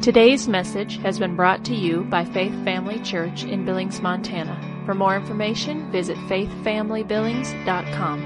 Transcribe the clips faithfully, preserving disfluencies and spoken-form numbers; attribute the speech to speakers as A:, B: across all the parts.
A: Today's message has been brought to you by Faith Family Church in Billings, Montana. For more information, visit faith family billings dot com.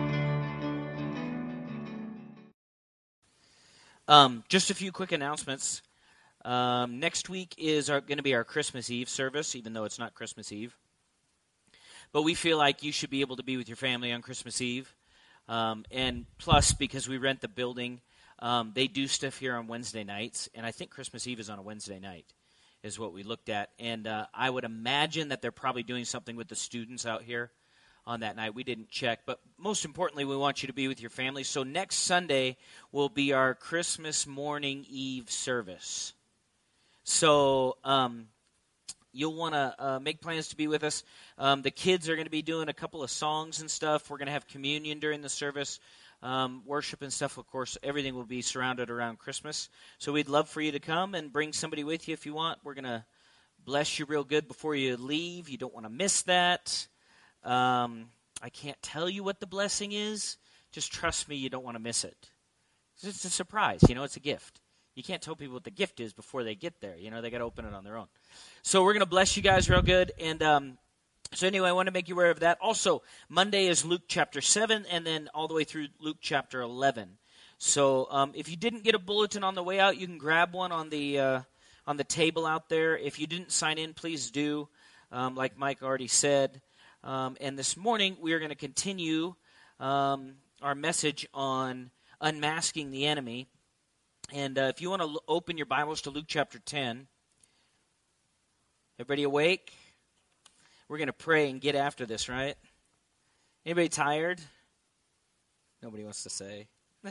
B: Um, just a few quick announcements. Um, next week is going to be our Christmas Eve service, even though it's not Christmas Eve. But we feel like you should be able to be with your family on Christmas Eve. Um, and plus, because we rent the building, um, they do stuff here on Wednesday nights. And I think Christmas Eve is on a Wednesday night, is what we looked at. And uh, I would imagine that they're probably doing something with the students out here on that night. We didn't check. But most importantly, we want you to be with your family. So next Sunday will be our Christmas morning Eve service. So um, you'll want to uh, make plans to be with us. Um, the kids are going to be doing a couple of songs and stuff. We're going to have communion during the service, um, worship and stuff. Of course, everything will be surrounded around Christmas. So we'd love for you to come and bring somebody with you if you want. We're going to bless you real good before you leave. You don't want to miss that. Um, I can't tell you what the blessing is. Just trust me, you don't want to miss it. It's a surprise. You know, it's a gift. You can't tell people what the gift is before they get there. You know, they got to open it on their own. So we're going to bless you guys real good. And um, so anyway, I want to make you aware of that. Also, Monday is Luke chapter seven, and then all the way through Luke chapter eleven. So um, if you didn't get a bulletin on the way out, you can grab one on the uh, on the table out there. If you didn't sign in, please do, um, like Mike already said. Um, and this morning, we are going to continue um, our message on unmasking the enemy. And uh, if you want to l- open your Bibles to Luke chapter ten, everybody awake? We're going to pray and get after this, right? Anybody tired? Nobody wants to say.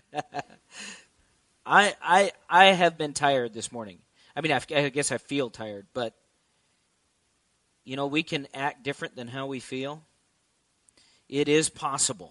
B: I I I have been tired this morning. I mean, I, I guess I feel tired, but you know, we can act different than how we feel. It is possible.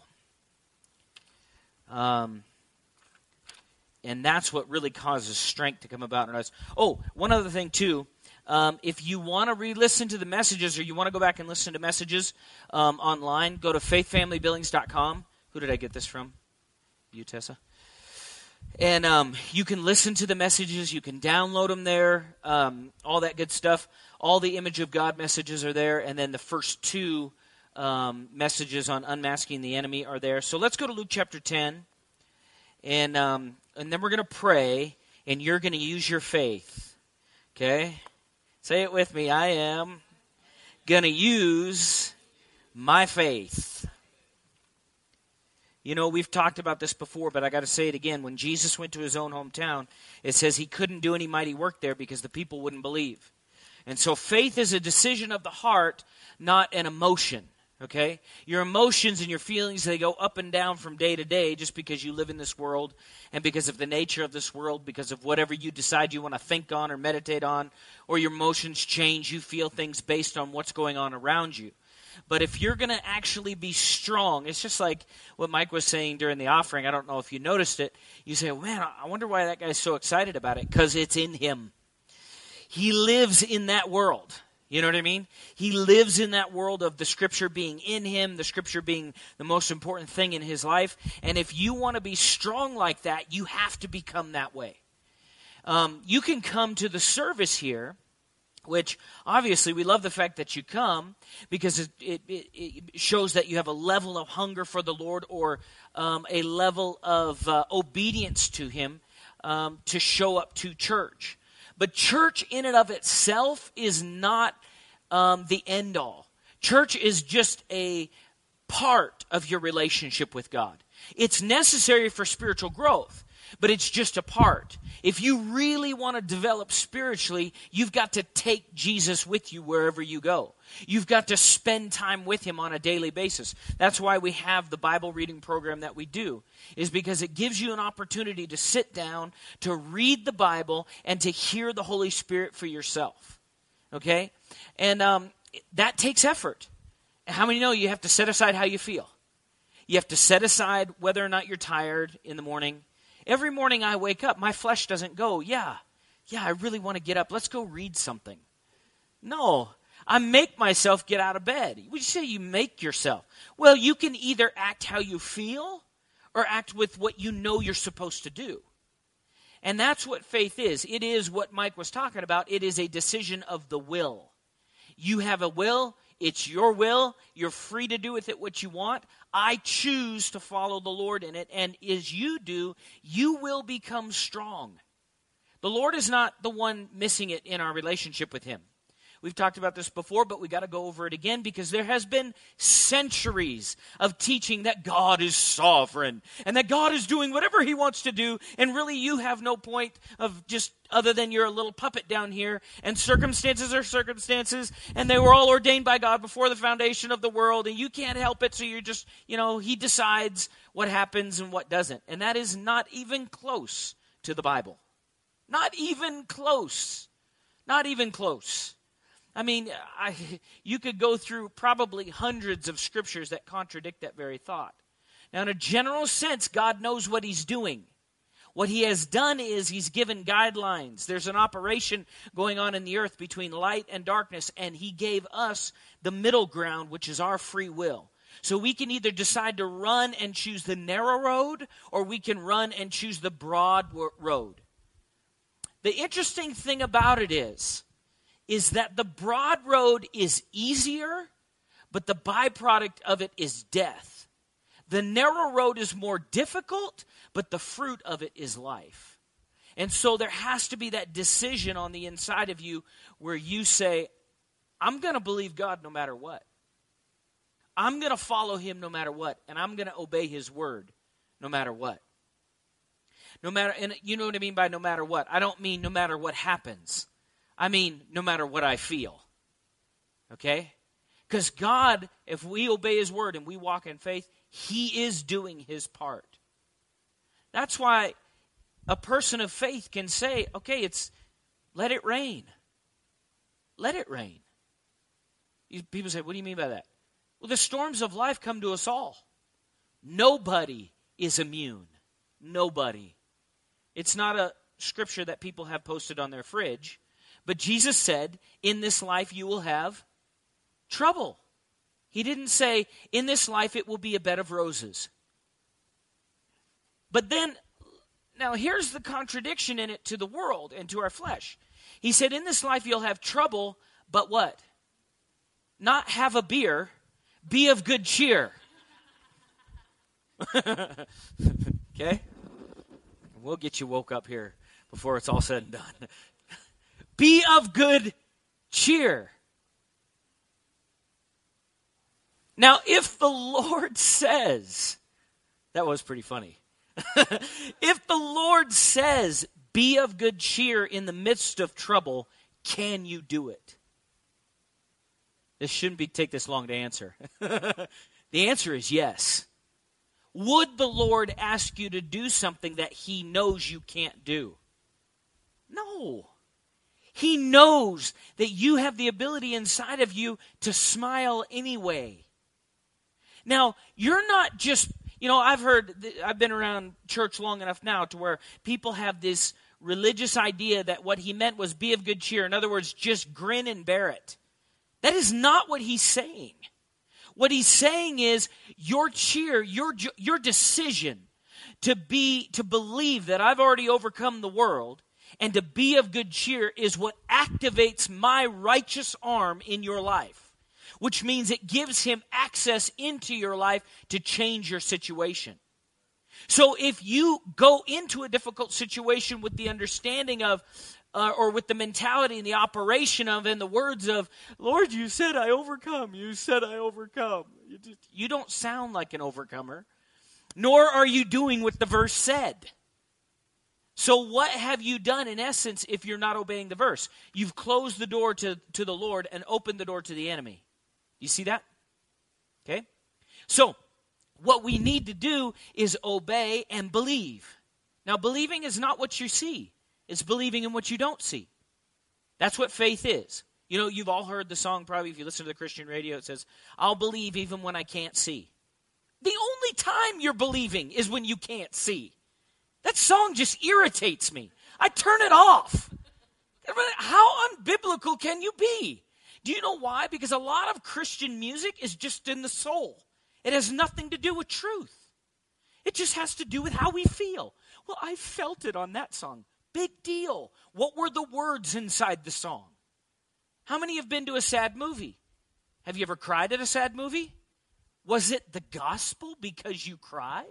B: Um. And that's what really causes strength to come about in our lives. Oh, one other thing, too. Um, if you want to re-listen to the messages or you want to go back and listen to messages um, online, go to faith family billings dot com. Who did I get this from? You, Tessa? And um, you can listen to the messages. You can download them there, um, all that good stuff. All the Image of God messages are there. And then the first two um, messages on unmasking the enemy are there. So let's go to Luke chapter ten. And um, and then we're going to pray, and you're going to use your faith, okay? Say it with me. I am going to use my faith. You know, we've talked about this before, but I got to say it again. When Jesus went to his own hometown, it says he couldn't do any mighty work there because the people wouldn't believe. And so faith is a decision of the heart, not an emotion. Okay? Your emotions and your feelings, they go up and down from day to day just because you live in this world and because of the nature of this world, because of whatever you decide you want to think on or meditate on, or your emotions change. You feel things based on what's going on around you. But if you're going to actually be strong, it's just like what Mike was saying during the offering. I don't know if you noticed it. You say, oh, man, I wonder why that guy's so excited about it. Because it's in him. He lives in that world. You know what I mean? He lives in that world of the Scripture being in him, the Scripture being the most important thing in his life. And if you want to be strong like that, you have to become that way. Um, you can come to the service here, which obviously we love the fact that you come because it, it, it shows that you have a level of hunger for the Lord or um, a level of uh, obedience to him um, to show up to church. But church in and of itself is not um, the end all. Church is just a part of your relationship with God. It's necessary for spiritual growth, but it's just a part. If you really want to develop spiritually, you've got to take Jesus with you wherever you go. You've got to spend time with him on a daily basis. That's why we have the Bible reading program that we do, is because it gives you an opportunity to sit down, to read the Bible, and to hear the Holy Spirit for yourself. Okay? And um, that takes effort. How many know you have to set aside how you feel? You have to set aside whether or not you're tired in the morning. Every morning I wake up, my flesh doesn't go, yeah, yeah, I really want to get up. Let's go read something. No, I make myself get out of bed. Would you say you make yourself? Well, you can either act how you feel or act with what you know you're supposed to do. And that's what faith is. It is what Mike was talking about. It is a decision of the will. You have a will. It's your will. You're free to do with it what you want. I choose to follow the Lord in it. And as you do, you will become strong. The Lord is not the one missing it in our relationship with Him. We've talked about this before, but we got to go over it again because there has been centuries of teaching that God is sovereign and that God is doing whatever He wants to do, and really you have no point of just other than you're a little puppet down here, and circumstances are circumstances, and they were all ordained by God before the foundation of the world, and you can't help it, so you're just, you know, He decides what happens and what doesn't. And that is not even close to the Bible. Not even close. Not even close. I mean, I, you could go through probably hundreds of scriptures that contradict that very thought. Now, in a general sense, God knows what He's doing. What He has done is He's given guidelines. There's an operation going on in the earth between light and darkness, and He gave us the middle ground, which is our free will. So we can either decide to run and choose the narrow road, or we can run and choose the broad road. The interesting thing about it is, is that the broad road is easier, but the byproduct of it is death. The narrow road is more difficult, but the fruit of it is life. And so there has to be that decision on the inside of you where you say, I'm going to believe God no matter what. I'm going to follow Him no matter what, and I'm going to obey His word no matter what. No matter, and you know what I mean by no matter what. I don't mean no matter what happens. I mean, no matter what I feel, okay? Because God, if we obey His word and we walk in faith, He is doing His part. That's why a person of faith can say, okay, it's, let it rain. Let it rain. People say, what do you mean by that? Well, the storms of life come to us all. Nobody is immune. Nobody. It's not a scripture that people have posted on their fridge. But Jesus said, in this life you will have trouble. He didn't say, in this life it will be a bed of roses. But then, now here's the contradiction in it to the world and to our flesh. He said, in this life you'll have trouble, but what? Not have a beer, be of good cheer. Okay? We'll get you woke up here before it's all said and done. Be of good cheer. Now, if the Lord says, that was pretty funny. If the Lord says, be of good cheer in the midst of trouble, can you do it? This shouldn't be take this long to answer. The answer is yes. Would the Lord ask you to do something that He knows you can't do? No. He knows that you have the ability inside of you to smile anyway. Now, you're not just, you know, I've heard, I've been around church long enough now to where people have this religious idea that what He meant was be of good cheer. In other words, just grin and bear it. That is not what He's saying. What He's saying is your cheer, your, your decision to be, to believe that I've already overcome the world and to be of good cheer is what activates my righteous arm in your life, which means it gives Him access into your life to change your situation. So if you go into a difficult situation with the understanding of, uh, or with the mentality and the operation of, and the words of, Lord, you said I overcome, you said I overcome. You, just, you don't sound like an overcomer, nor are you doing what the verse said. So what have you done in essence if you're not obeying the verse? You've closed the door to, to the Lord and opened the door to the enemy. You see that? Okay? So what we need to do is obey and believe. Now, believing is not what you see. It's believing in what you don't see. That's what faith is. You know, you've all heard the song probably if you listen to the Christian radio. It says, I'll believe even when I can't see. The only time you're believing is when you can't see. That song just irritates me. I turn it off. How unbiblical can you be? Do you know why? Because a lot of Christian music is just in the soul. It has nothing to do with truth. It just has to do with how we feel. Well, I felt it on that song. Big deal. What were the words inside the song? How many have been to a sad movie? Have you ever cried at a sad movie? Was it the gospel because you cried?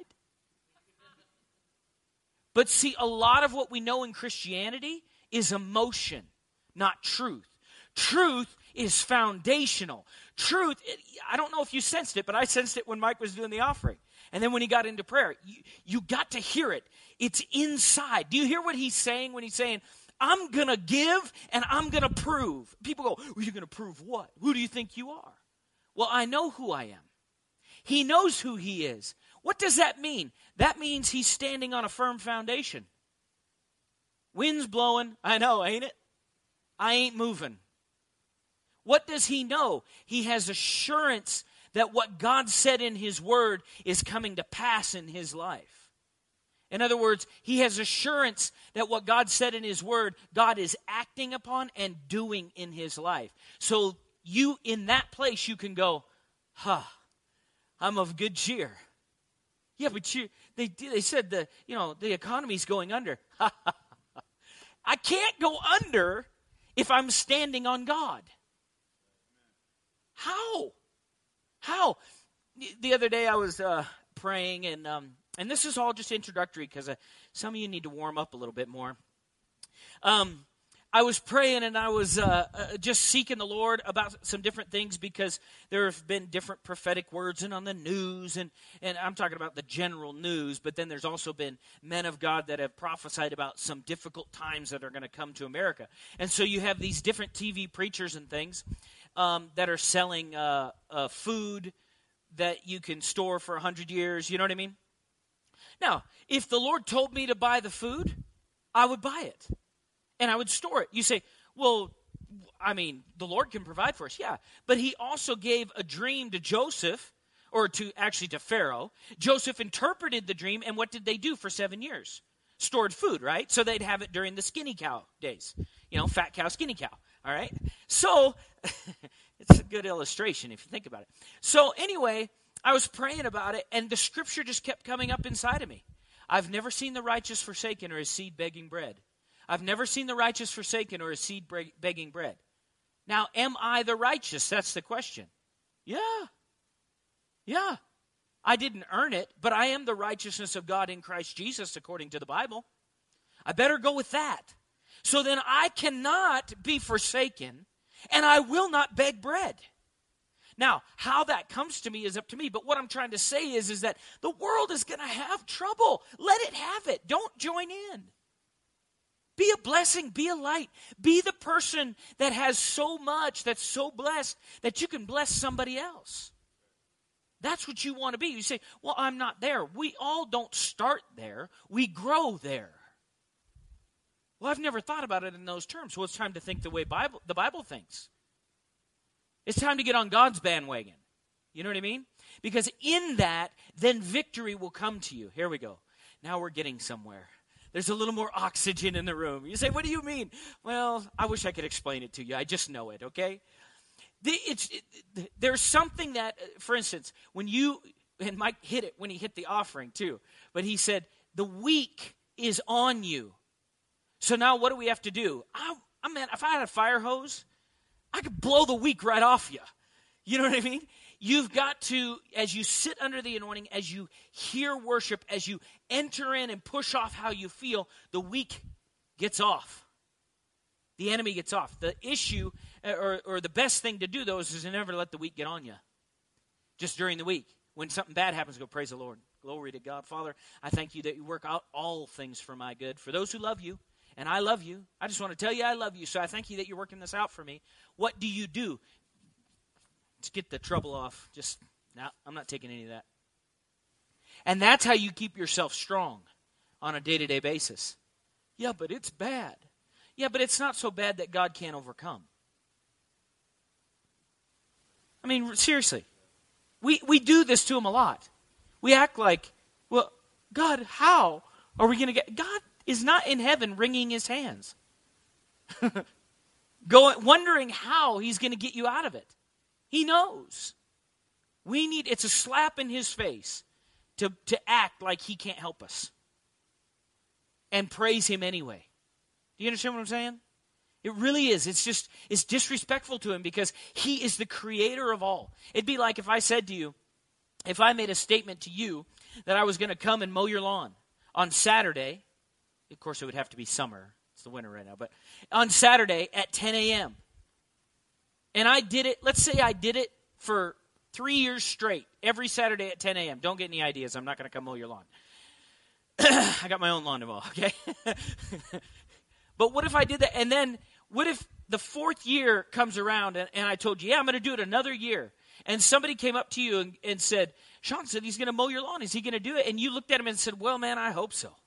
B: But see, a lot of what we know in Christianity is emotion, not truth. Truth is foundational. Truth, it, I don't know if you sensed it, but I sensed it when Mike was doing the offering. And then when he got into prayer, you, you got to hear it. It's inside. Do you hear what he's saying when he's saying, I'm going to give and I'm going to prove? People go, well, you're going to prove what? Who do you think you are? Well, I know who I am. He knows who he is. What does that mean? That means he's standing on a firm foundation. Wind's blowing. I know, ain't it? I ain't moving. What does he know? He has assurance that what God said in his word is coming to pass in his life. In other words, he has assurance that what God said in his word, God is acting upon and doing in his life. So you, in that place, you can go, huh, I'm of good cheer. Yeah, but you, they they said the you know the economy's going under. I can't go under if I'm standing on God. How? How? The other day I was uh, praying, and um, and this is all just introductory because uh, some of you need to warm up a little bit more. Um, I was praying and I was uh, uh, just seeking the Lord about some different things because there have been different prophetic words and on the news, and, and I'm talking about the general news, but then there's also been men of God that have prophesied about some difficult times that are going to come to America. And so you have these different T V preachers and things um, that are selling uh, uh, food that you can store for one hundred years, you know what I mean? Now, if the Lord told me to buy the food, I would buy it. And I would store it. You say, well, I mean, the Lord can provide for us. Yeah. But he also gave a dream to Joseph, or to actually to Pharaoh. Joseph interpreted the dream, and what did they do for seven years? Stored food, right? So they'd have it during the skinny cow days. You know, fat cow, skinny cow. All right? So, it's a good illustration if you think about it. So anyway, I was praying about it, and the scripture just kept coming up inside of me. I've never seen the righteous forsaken or his seed begging bread. I've never seen the righteous forsaken or his seed begging bread. Now, am I the righteous? That's the question. Yeah. Yeah. I didn't earn it, but I am the righteousness of God in Christ Jesus according to the Bible. I better go with that. So then I cannot be forsaken, and I will not beg bread. Now, how that comes to me is up to me, but what I'm trying to say is, is that the world is going to have trouble. Let it have it. Don't join in. Be a blessing, be a light. Be the person that has so much, that's so blessed, that you can bless somebody else. That's what you want to be. You say, well, I'm not there. We all don't start there. We grow there. Well, I've never thought about it in those terms. Well, it's time to think the way Bible, the Bible thinks. It's time to get on God's bandwagon. You know what I mean? Because in that, then victory will come to you. Here we go. Now we're getting somewhere. There's a little more oxygen in the room. You say, what do you mean? Well, I wish I could explain it to you. I just know it, okay? The, it's, it, there's something that, for instance, when you, and Mike hit it when he hit the offering too, but he said, the weak is on you. So now what do we have to do? I, I mean, if I had a fire hose, I could blow the weak right off you. You know what I mean? You've got to, as you sit under the anointing, as you hear worship, as you enter in and push off how you feel, the weak gets off. The enemy gets off. The issue, or, or the best thing to do, though, is to never let the weak get on you. Just during the week. When something bad happens, go, praise the Lord. Glory to God. Father, I thank you that you work out all things for my good. For those who love you, and I love you, I just want to tell you I love you, so I thank you that you're working this out for me. What do you do? Let's get the trouble off. Just, no, I'm not taking any of that. And that's how you keep yourself strong on a day-to-day basis. Yeah, but it's bad. Yeah, but it's not so bad that God can't overcome. I mean, seriously. We, we do this to him a lot. We act like, well, God, how are we going to get... God is not in heaven wringing his hands. Going, wondering how he's going to get you out of it. He knows. We need, it's a slap in his face to, to act like he can't help us. And praise him anyway. Do you understand what I'm saying? It really is. It's just, it's disrespectful to him because he is the creator of all. It'd be like if I said to you, if I made a statement to you that I was going to come and mow your lawn on Saturday, of course it would have to be summer. It's the winter right now, but on Saturday at ten a.m. And I did it, let's say I did it for three years straight, every Saturday at ten a.m. Don't get any ideas. I'm not going to come mow your lawn. I got my own lawn to mow, okay? But what if I did that? And then what if the fourth year comes around and, and I told you, yeah, I'm going to do it another year. And somebody came up to you and, and said, Sean said he's going to mow your lawn. Is he going to do it? And you looked at him and said, well, man, I hope so.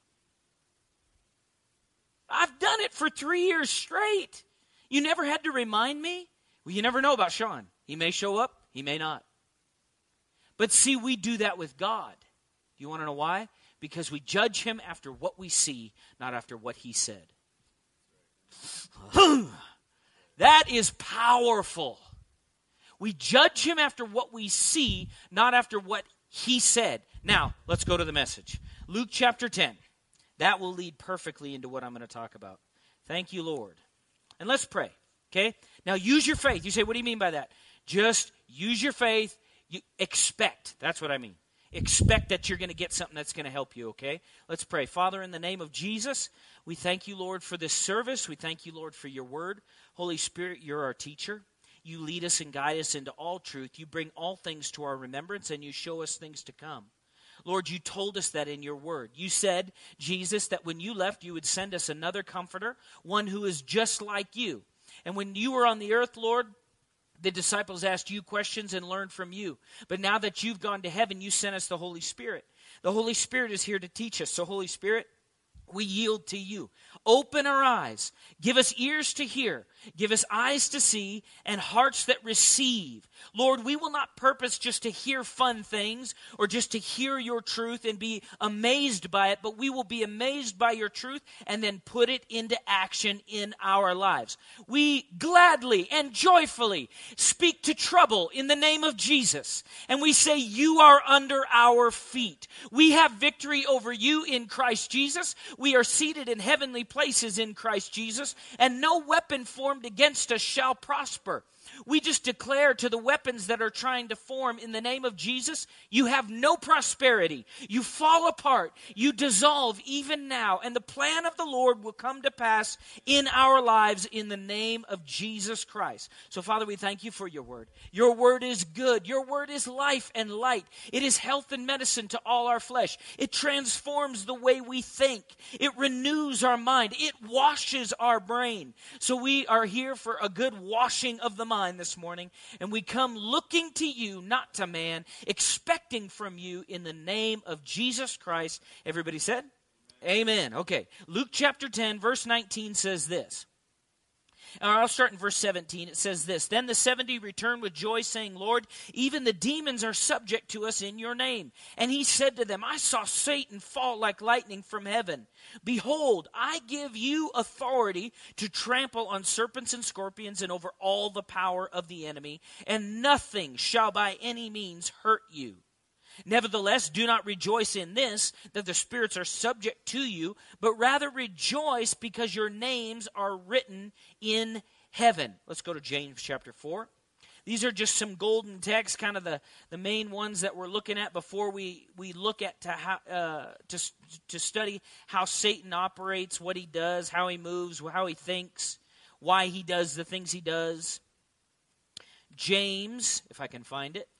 B: I've done it for three years straight. You never had to remind me? Well, you never know about Sean. He may show up. He may not. But see, we do that with God. Do you want to know why? Because we judge him after what we see, not after what he said. That is powerful. We judge him after what we see, not after what he said. Now, let's go to the message. Luke chapter ten. That will lead perfectly into what I'm going to talk about. Thank you, Lord. And let's pray, okay? Now, use your faith. You say, what do you mean by that? Just use your faith. You expect. That's what I mean. Expect that you're going to get something that's going to help you, okay? Let's pray. Father, in the name of Jesus, we thank you, Lord, for this service. We thank you, Lord, for your word. Holy Spirit, you're our teacher. You lead us and guide us into all truth. You bring all things to our remembrance, and you show us things to come. Lord, you told us that in your word. You said, Jesus, that when you left, you would send us another comforter, one who is just like you. And when you were on the earth, Lord, the disciples asked you questions and learned from you. But now that you've gone to heaven, you sent us the Holy Spirit. The Holy Spirit is here to teach us. So, Holy Spirit, we yield to you. Open our eyes. Give us ears to hear. Give us eyes to see and hearts that receive. Lord, we will not purpose just to hear fun things or just to hear your truth and be amazed by it, but we will be amazed by your truth and then put it into action in our lives. We gladly and joyfully speak to trouble in the name of Jesus, and we say, you are under our feet. We have victory over you in Christ Jesus. We are seated in heavenly places in Christ Jesus, and no weapon formed against us shall prosper. We just declare to the weapons that are trying to form in the name of Jesus, you have no prosperity. You fall apart. You dissolve even now. And the plan of the Lord will come to pass in our lives in the name of Jesus Christ. So, Father, we thank you for your word. Your word is good. Your word is life and light. It is health and medicine to all our flesh. It transforms the way we think. It renews our mind. It washes our brain. So we are here for a good washing of the mind this morning, and we come looking to you, not to man, expecting from you in the name of Jesus Christ. Everybody said? Amen. Okay. Luke chapter ten, verse nineteen says this. And I'll start in verse seventeen. It says this, then the seventy returned with joy, saying, Lord, even the demons are subject to us in your name. And he said to them, I saw Satan fall like lightning from heaven. Behold, I give you authority to trample on serpents and scorpions and over all the power of the enemy, and nothing shall by any means hurt you. Nevertheless, do not rejoice in this, that the spirits are subject to you, but rather rejoice because your names are written in heaven. Let's go to James chapter four. These are just some golden texts, kind of the, the main ones that we're looking at before we, we look at to, how, uh, to, to study how Satan operates, what he does, how he moves, how he thinks, why he does the things he does. James, if I can find it.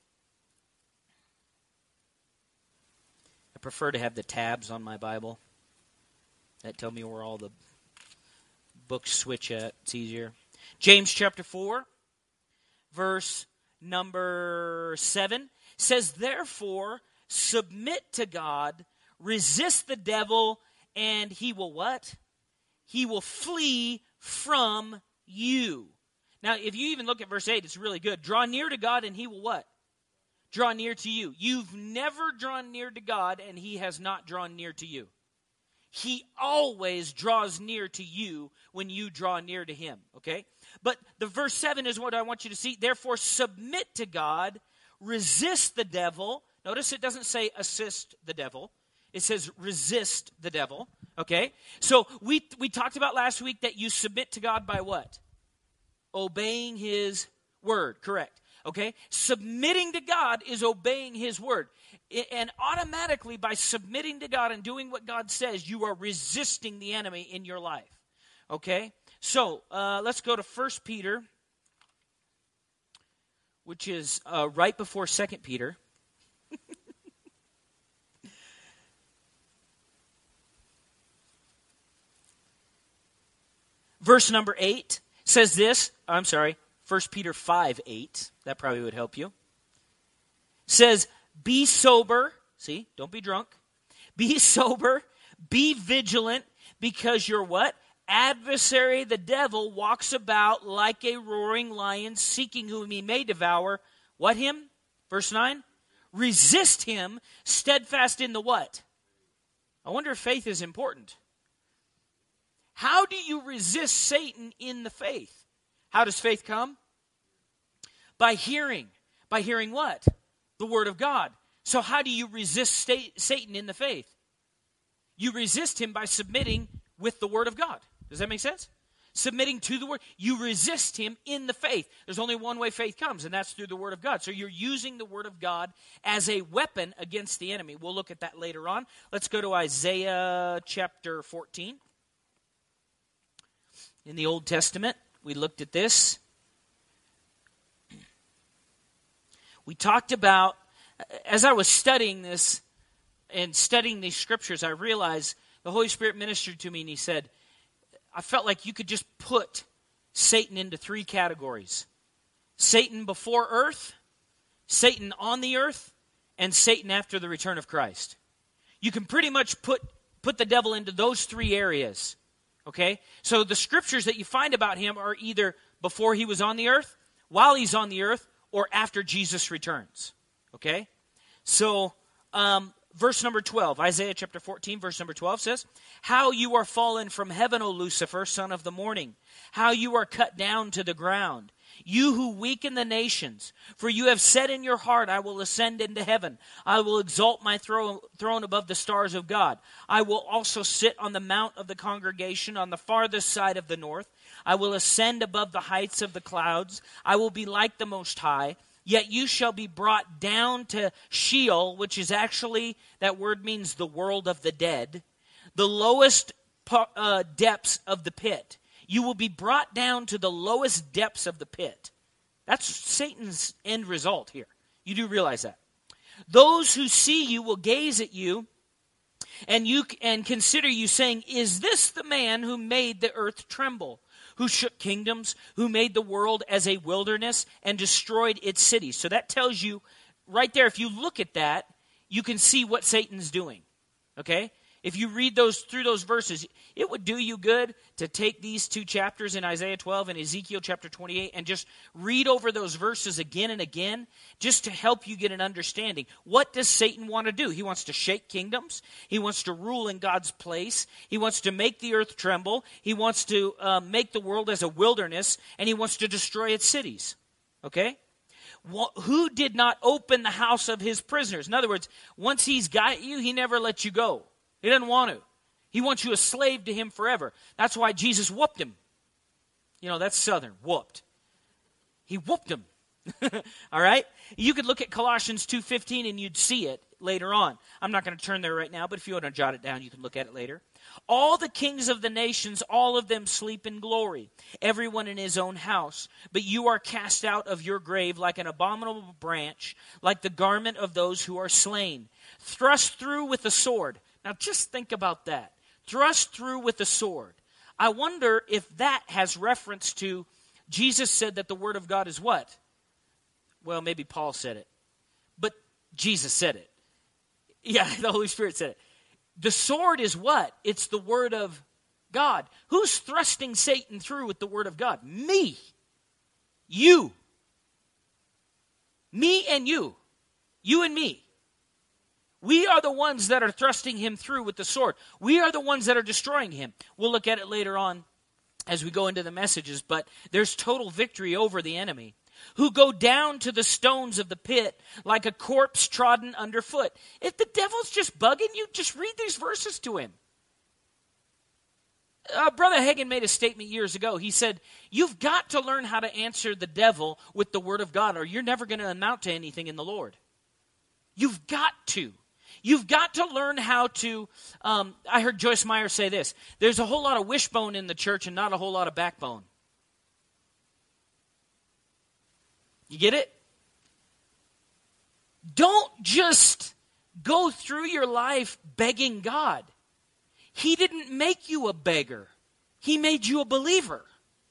B: I prefer to have the tabs on my Bible. That tell me where all the books switch at. It's easier. James chapter four, verse number seven says, therefore, submit to God, resist the devil, and he will what? He will flee from you. Now, if you even look at verse eight, it's really good. Draw near to God, and he will what? Draw near to you. You've never drawn near to God, and he has not drawn near to you. He always draws near to you when you draw near to him, okay? But the verse seven is what I want you to see. Therefore, submit to God, resist the devil. Notice it doesn't say assist the devil. It says resist the devil, Okay? So we we talked about last week that you submit to God by what? Obeying his word, correct. Okay? Submitting to God is obeying his word. And automatically by submitting to God and doing what God says, you are resisting the enemy in your life. Okay? So, uh, let's go to First Peter, which is uh, right before Second Peter. Verse number eight says this. I'm sorry, First Peter five eight. That probably would help you. Says, be sober. See, don't be drunk. Be sober. Be vigilant, because your what? Adversary, the devil, walks about like a roaring lion, seeking whom he may devour. What him? Verse nine. Resist him, steadfast in the what? I wonder if faith is important. How do you resist Satan in the faith? How does faith come? By hearing. By hearing what? The Word of God. So how do you resist sta- Satan in the faith? You resist him by submitting with the Word of God. Does that make sense? Submitting to the Word. You resist him in the faith. There's only one way faith comes, and that's through the Word of God. So you're using the Word of God as a weapon against the enemy. We'll look at that later on. Let's go to Isaiah chapter fourteen. In the Old Testament, we looked at this. We talked about, as I was studying this and studying these scriptures, I realized the Holy Spirit ministered to me and he said, I felt like you could just put Satan into three categories. Satan before earth, Satan on the earth, and Satan after the return of Christ. You can pretty much put, put the devil into those three areas. Okay? So the scriptures that you find about him are either before he was on the earth, while he's on the earth, or after Jesus returns. Okay? So, um, verse number twelve, Isaiah chapter fourteen, verse number twelve says, how you are fallen from heaven, O Lucifer, son of the morning. How you are cut down to the ground. You who weaken the nations. For you have said in your heart, I will ascend into heaven. I will exalt my thro- throne above the stars of God. I will also sit on the mount of the congregation on the farthest side of the north. I will ascend above the heights of the clouds. I will be like the Most High. Yet you shall be brought down to Sheol, which is actually, that word means the world of the dead, the lowest uh, depths of the pit. You will be brought down to the lowest depths of the pit. That's Satan's end result here. You do realize that. Those who see you will gaze at you and you and consider you, saying, is this the man who made the earth tremble, who shook kingdoms, who made the world as a wilderness and destroyed its cities? So that tells you right there, if you look at that, you can see what Satan's doing. Okay? If you read those through those verses, it would do you good to take these two chapters in Isaiah twelve and Ezekiel chapter twenty-eight and just read over those verses again and again, just to help you get an understanding. What does Satan want to do? He wants to shake kingdoms. He wants to rule in God's place. He wants to make the earth tremble. He wants to uh, make the world as a wilderness, and he wants to destroy its cities. Okay? Who did not open the house of his prisoners? In other words, once he's got you, he never lets you go. He doesn't want to. He wants you a slave to him forever. That's why Jesus whooped him. You know, that's Southern, whooped. He whooped him. All right? You could look at Colossians two fifteen and you'd see it later on. I'm not going to turn there right now, but if you want to jot it down, you can look at it later. All the kings of the nations, all of them sleep in glory, everyone in his own house. But you are cast out of your grave like an abominable branch, like the garment of those who are slain, thrust through with a sword. Now just think about that. Thrust through with a sword. I wonder if that has reference to, Jesus said that the Word of God is what? Well, maybe Paul said it. But Jesus said it. Yeah, the Holy Spirit said it. The sword is what? It's the Word of God. Who's thrusting Satan through with the Word of God? Me. You. Me and you. You and me. We are the ones that are thrusting him through with the sword. We are the ones that are destroying him. We'll look at it later on as we go into the messages, but there's total victory over the enemy. Who go down to the stones of the pit like a corpse trodden underfoot. If the devil's just bugging you, just read these verses to him. uh, Brother Hagin made a statement years ago. He said, you've got to learn how to answer the devil with the word of God, or you're never going to amount to anything in the Lord. You've got to. You've got to learn how to, um, I heard Joyce Meyer say this, there's a whole lot of wishbone in the church and not a whole lot of backbone. You get it? Don't just go through your life begging God. He didn't make you a beggar. He made you a believer.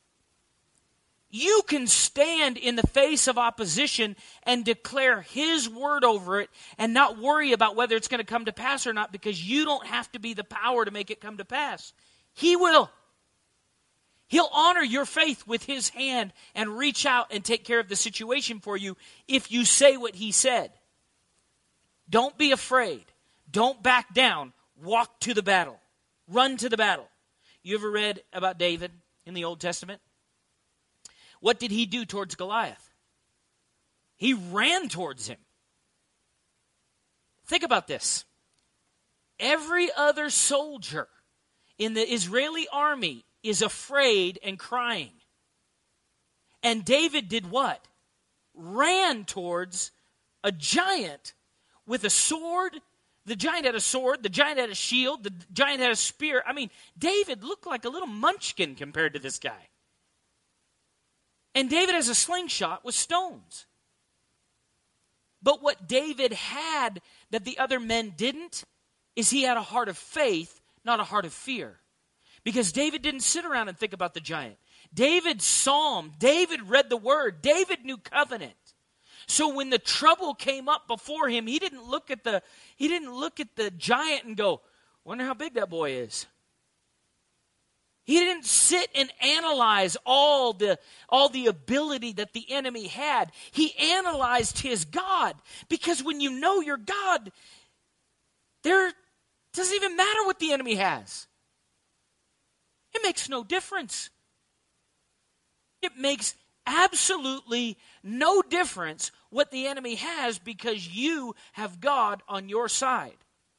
B: You can stand in the face of opposition and declare His word over it and not worry about whether it's going to come to pass or not, because you don't have to be the power to make it come to pass. He will. He'll honor your faith with His hand and reach out and take care of the situation for you if you say what He said. Don't be afraid. Don't back down. Walk to the battle. Run to the battle. You ever read about David in the Old Testament? What did he do towards Goliath? He ran towards him. Think about this. Every other soldier in the Israeli army is afraid and crying. And David did what? Ran towards a giant with a sword. The giant had a sword. The giant had a shield. The giant had a spear. I mean, David looked like a little munchkin compared to this guy. And David has a slingshot with stones. But what David had that the other men didn't is he had a heart of faith, not a heart of fear. Because David didn't sit around and think about the giant. David psalmed. David read the word. David knew covenant. So when the trouble came up before him, he didn't look at the he didn't look at the giant and go, wonder how big that boy is. He didn't sit and analyze all the, all the ability that the enemy had. He analyzed his God. Because when you know your God, there doesn't even matter what the enemy has. It makes no difference. It makes absolutely no difference what the enemy has, because you have God on your side.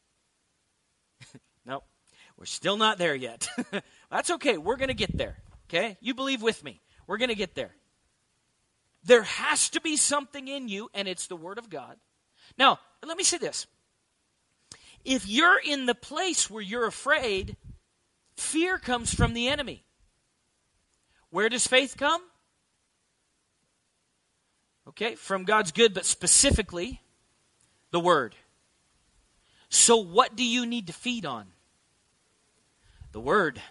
B: Nope, we're still not there yet. That's okay. We're going to get there. Okay? You believe with me. We're going to get there. There has to be something in you, and it's the Word of God. Now, let me say this. If you're in the place where you're afraid, fear comes from the enemy. Where does faith come? Okay, from God's good, but specifically, the Word. So what do you need to feed on? The Word.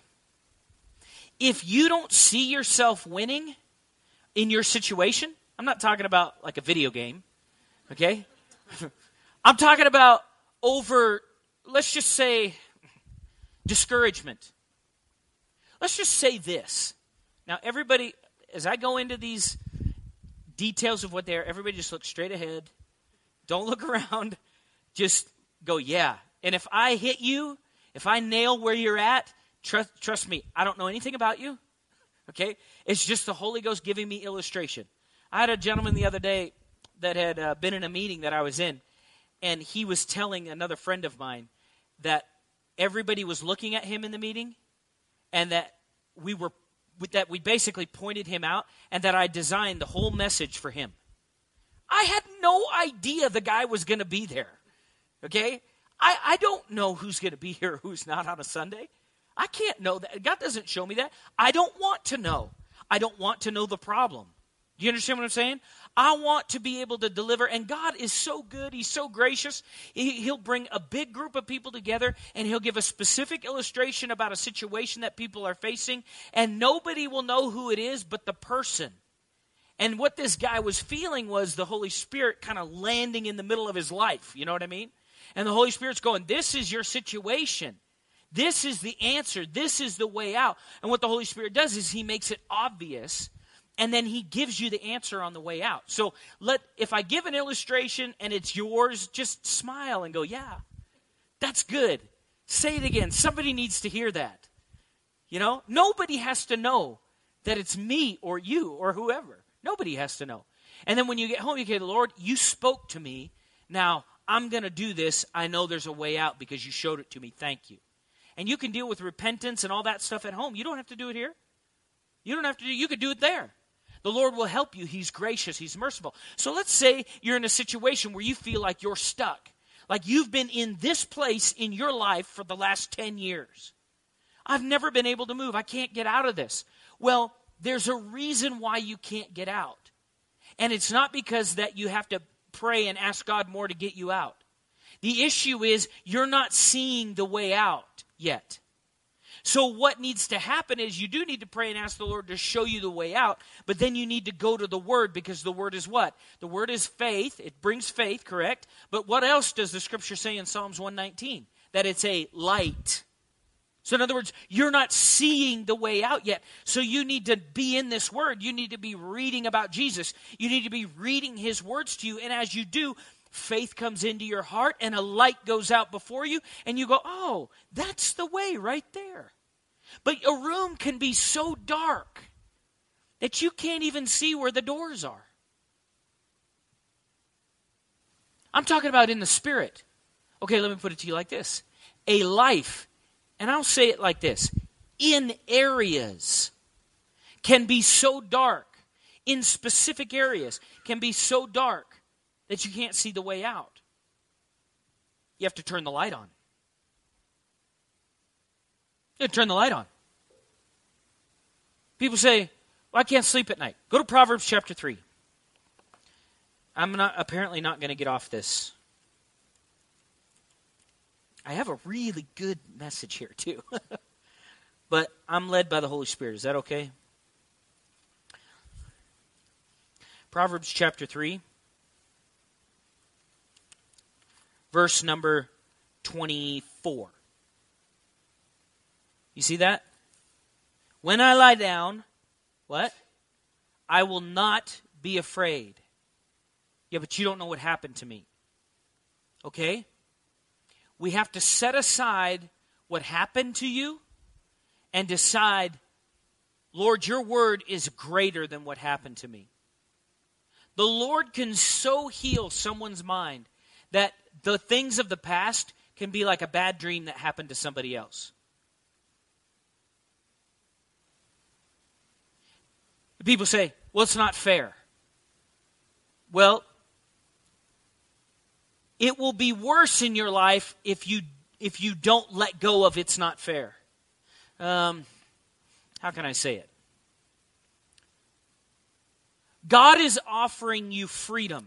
B: If you don't see yourself winning in your situation, I'm not talking about like a video game, okay? I'm talking about over, let's just say, discouragement. Let's just say this. Now, everybody, as I go into these details of what they are, everybody just look straight ahead. Don't look around. Just go, yeah. And if I hit you, if I nail where you're at, Trust, trust me, I don't know anything about you, okay? It's just the Holy Ghost giving me illustration. I had a gentleman the other day that had uh, been in a meeting that I was in, and he was telling another friend of mine that everybody was looking at him in the meeting, and that we were that we basically pointed him out, and that I designed the whole message for him. I had no idea the guy was going to be there, okay? I, I don't know who's going to be here, who's not on a Sunday. I can't know that. God doesn't show me that. I don't want to know. I don't want to know the problem. Do you understand what I'm saying? I want to be able to deliver. And God is so good. He's so gracious. He, he'll bring a big group of people together, and He'll give a specific illustration about a situation that people are facing. And nobody will know who it is but the person. And what this guy was feeling was the Holy Spirit kind of landing in the middle of his life. You know what I mean? And the Holy Spirit's going, this is your situation. This is the answer. This is the way out. And what the Holy Spirit does is He makes it obvious, and then He gives you the answer on the way out. So let if I give an illustration and it's yours, just smile and go, yeah, that's good. Say it again. Somebody needs to hear that. You know, nobody has to know that it's me or you or whoever. Nobody has to know. And then when you get home, you say, Lord, you spoke to me. Now I'm going to do this. I know there's a way out because you showed it to me. Thank you. And you can deal with repentance and all that stuff at home. You don't have to do it here. You don't have to do you could do it there. The Lord will help you. He's gracious. He's merciful. So let's say you're in a situation where you feel like you're stuck. Like you've been in this place in your life for the last ten years. I've never been able to move. I can't get out of this. Well, there's a reason why you can't get out. And it's not because that you have to pray and ask God more to get you out. The issue is you're not seeing the way out yet. So what needs to happen is you do need to pray and ask the Lord to show you the way out, but then you need to go to the Word, because the Word is what? The Word is faith. It brings faith, correct? But what else does the Scripture say in Psalms one nineteen? That it's a light. So in other words, you're not seeing the way out yet. So you need to be in this Word. You need to be reading about Jesus. You need to be reading His words to you. And as you do, faith comes into your heart and a light goes out before you. And you go, oh, that's the way right there. But a room can be so dark that you can't even see where the doors are. I'm talking about in the Spirit. Okay, let me put it to you like this. A life, and I'll say it like this, in areas can be so dark, in specific areas can be so dark that you can't see the way out. You have to turn the light on. You have to turn the light on. People say, well, I can't sleep at night. Go to Proverbs chapter three. I'm not apparently not going to get off this. I have a really good message here too. But I'm led by the Holy Spirit. Is that okay? Proverbs chapter three. Verse number twenty-four. You see that? When I lie down, what? I will not be afraid. Yeah, but you don't know what happened to me. Okay? We have to set aside what happened to you and decide, Lord, your word is greater than what happened to me. The Lord can so heal someone's mind that the things of the past can be like a bad dream that happened to somebody else. People say, well, it's not fair. Well, it will be worse in your life if you if you don't let go of it's not fair. Um, how can I say it? God is offering you freedom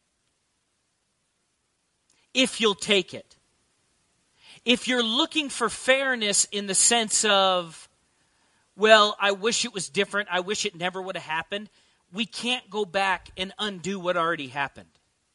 B: if you'll take it. If you're looking for fairness in the sense of, well, I wish it was different, I wish it never would have happened, we can't go back and undo what already happened.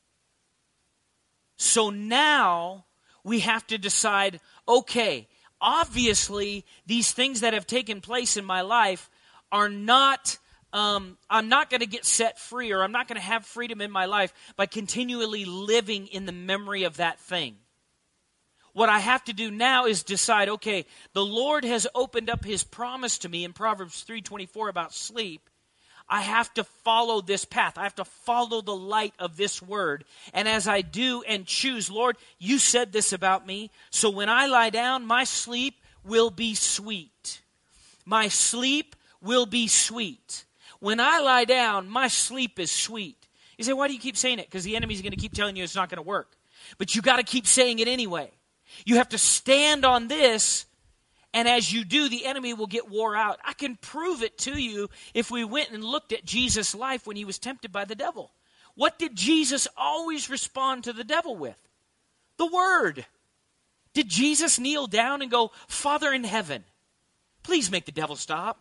B: So now we have to decide, okay, obviously these things that have taken place in my life are not, um, I'm not going to get set free, or I'm not going to have freedom in my life by continually living in the memory of that thing. What I have to do now is decide, okay, the Lord has opened up His promise to me in Proverbs three twenty-four about sleep. I have to follow this path. I have to follow the light of this word. And as I do and choose, Lord, you said this about me, so when I lie down, my sleep will be sweet. My sleep will be sweet. When I lie down, my sleep is sweet. You say, why do you keep saying it? Because the enemy's going to keep telling you it's not going to work. But you got to keep saying it anyway. You have to stand on this, and as you do, the enemy will get wore out. I can prove it to you if we went and looked at Jesus' life when he was tempted by the devil. What did Jesus always respond to the devil with? The Word. Did Jesus kneel down and go, Father in heaven, please make the devil stop?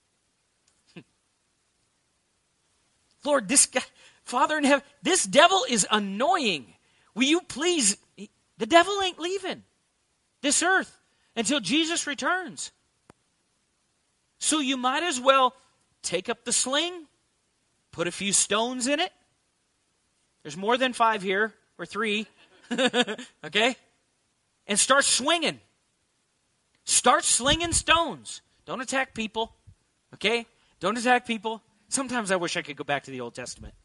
B: Lord, this guy, Father in heaven, this devil is annoying. Will you please... The devil ain't leaving this earth until Jesus returns. So you might as well take up the sling, put a few stones in it. There's more than five here, or three. Okay? And start swinging. Start slinging stones. Don't attack people. Okay? Don't attack people. Sometimes I wish I could go back to the Old Testament.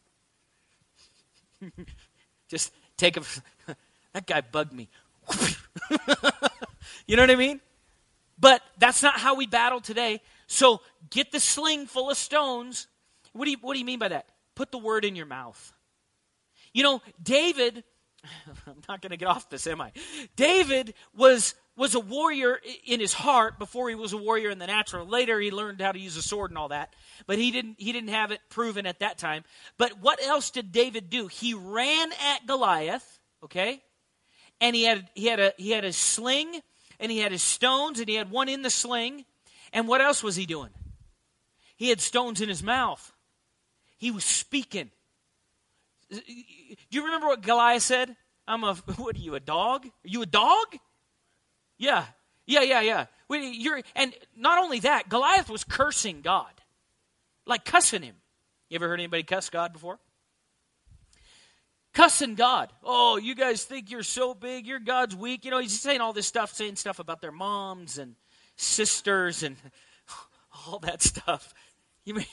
B: Just take a... That guy bugged me. You know what I mean? But that's not how we battle today. So get the sling full of stones. What do you, what do you mean by that? Put the word in your mouth. You know, David, I'm not going to get off this, am I? David was, was a warrior in his heart before he was a warrior in the natural. Later, he learned how to use a sword and all that. But he didn't, he didn't have it proven at that time. But what else did David do? He ran at Goliath, okay? And he had, he had, a, he had a sling, and he had his stones, and he had one in the sling. And what else was he doing? He had stones in his mouth. He was speaking. Do you remember what Goliath said? I'm a, what are you, a dog? Are you a dog? Yeah, yeah, yeah, yeah. You're, and not only that, Goliath was cursing God. Like cussing him. You ever heard anybody cuss God before? Cussing God. Oh, you guys think you're so big, you're God's weak. You know, he's saying all this stuff, saying stuff about their moms and sisters and all that stuff. You mean,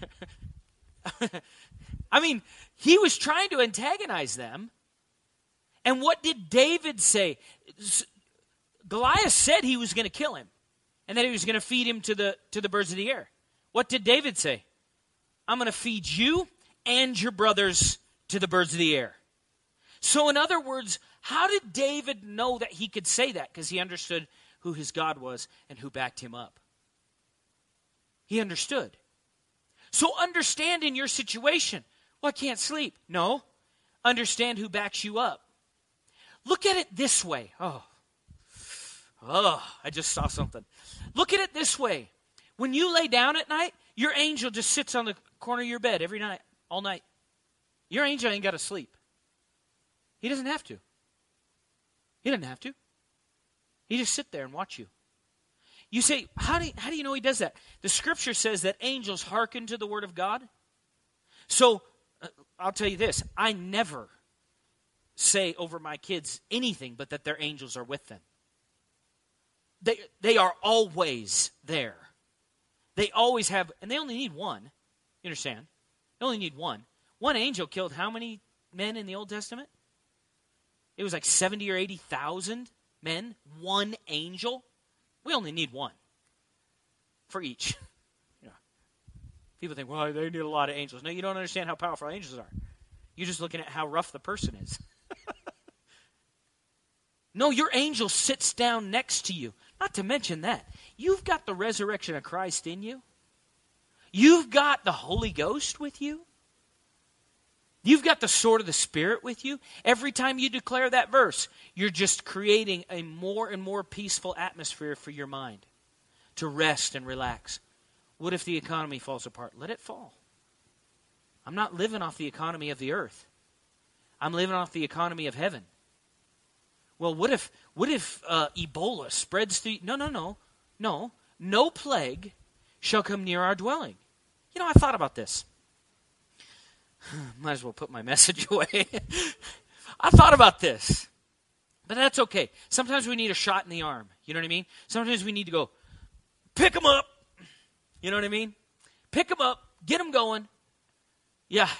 B: I mean, he was trying to antagonize them. And what did David say? Goliath said he was going to kill him and that he was going to feed him to the to the birds of the air. What did David say? I'm going to feed you and your brothers to the birds of the air. So in other words, how did David know that he could say that? Because he understood who his God was and who backed him up. He understood. So understand in your situation. Well, I can't sleep. No. Understand who backs you up. Look at it this way. Oh. Oh, I just saw something. Look at it this way. When you lay down at night, your angel just sits on the corner of your bed every night, all night. Your angel ain't got to sleep. He doesn't have to. He doesn't have to. He just sit there and watch you. You say, how do you, how do you know he does that? The scripture says that angels hearken to the word of God. So, uh, I'll tell you this. I never say over my kids anything but that their angels are with them. They, they are always there. They always have, and they only need one. You understand? They only need one. One angel killed how many men in the Old Testament? It was like seventy or eighty thousand men. One angel. We only need one for each. Yeah. People think, well, they need a lot of angels. No, you don't understand how powerful angels are. You're just looking at how rough the person is. No, your angel sits down next to you. Not to mention that. You've got the resurrection of Christ in you. You've got the Holy Ghost with you. You've got the sword of the Spirit with you. Every time you declare that verse, you're just creating a more and more peaceful atmosphere for your mind to rest and relax. What if the economy falls apart? Let it fall. I'm not living off the economy of the earth. I'm living off the economy of heaven. Well, what if what if uh, Ebola spreads through? No, no, no, no. No plague shall come near our dwelling. You know, I thought about this. Might as well put my message away. I thought about this. But that's okay. Sometimes we need a shot in the arm. You know what I mean? Sometimes we need to go, pick them up. You know what I mean? Pick them up. Get them going. Yeah.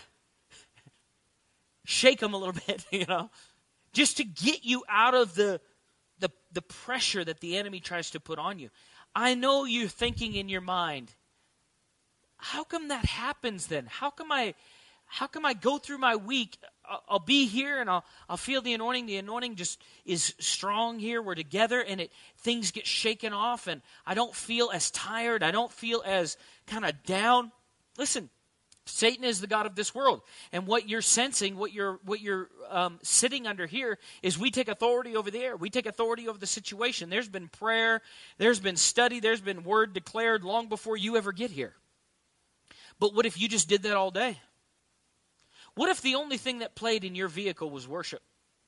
B: Shake them a little bit, you know. Just to get you out of the, the, the pressure that the enemy tries to put on you. I know you're thinking in your mind, how come that happens then? How come I... How come I go through my week, I'll, I'll be here and I'll, I'll feel the anointing. The anointing just is strong here. We're together and it things get shaken off and I don't feel as tired. I don't feel as kind of down. Listen, Satan is the god of this world. And what you're sensing, what you're, what you're um, sitting under here is we take authority over the air. We take authority over the situation. There's been prayer. There's been study. There's been word declared long before you ever get here. But what if you just did that all day? What if the only thing that played in your vehicle was worship?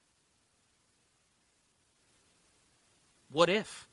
B: What if?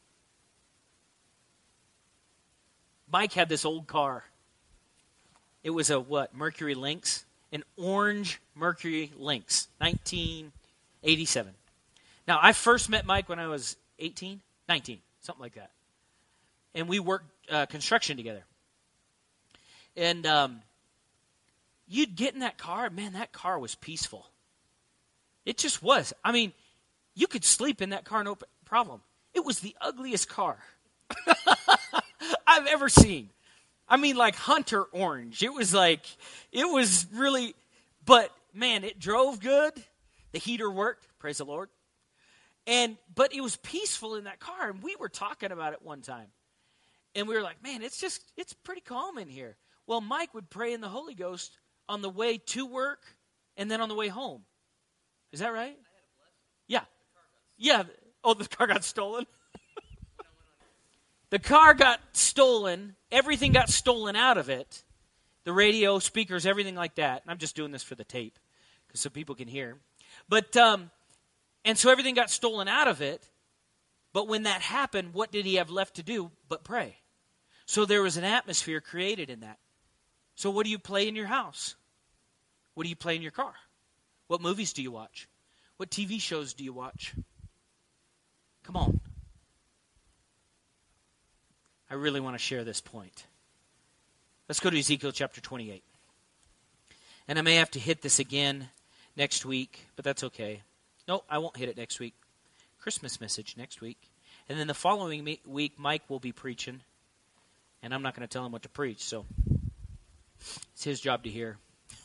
B: Mike had this old car. It was a what? Mercury Lynx? An orange Mercury Lynx, nineteen eighty-seven. Now, I first met Mike when I was eighteen, nineteen, something like that. And we worked uh, construction together. And um, you'd get in that car, man, that car was peaceful. It just was. I mean, you could sleep in that car, no problem. It was the ugliest car I've ever seen. I mean, like Hunter orange. It was like, it was really, but man, it drove good. The heater worked, praise the Lord. And, but it was peaceful in that car, and we were talking about it one time. And we were like, man, it's just, it's pretty calm in here. Well, Mike would pray in the Holy Ghost on the way to work and then on the way home. Is that right? Yeah. Yeah. Oh, the car got stolen? The car got stolen. Everything got stolen out of it. The radio, speakers, everything like that. And I'm just doing this for the tape because so people can hear. But, um, and so everything got stolen out of it. But when that happened, what did he have left to do but pray? So there was an atmosphere created in that. So what do you play in your house? What do you play in your car? What movies do you watch? What T V shows do you watch? Come on. I really want to share this point. Let's go to Ezekiel chapter twenty-eight. And I may have to hit this again next week, but that's okay. No, I won't hit it next week. Christmas message next week. And then the following me- week, Mike will be preaching. And I'm not going to tell him what to preach, so it's his job to hear.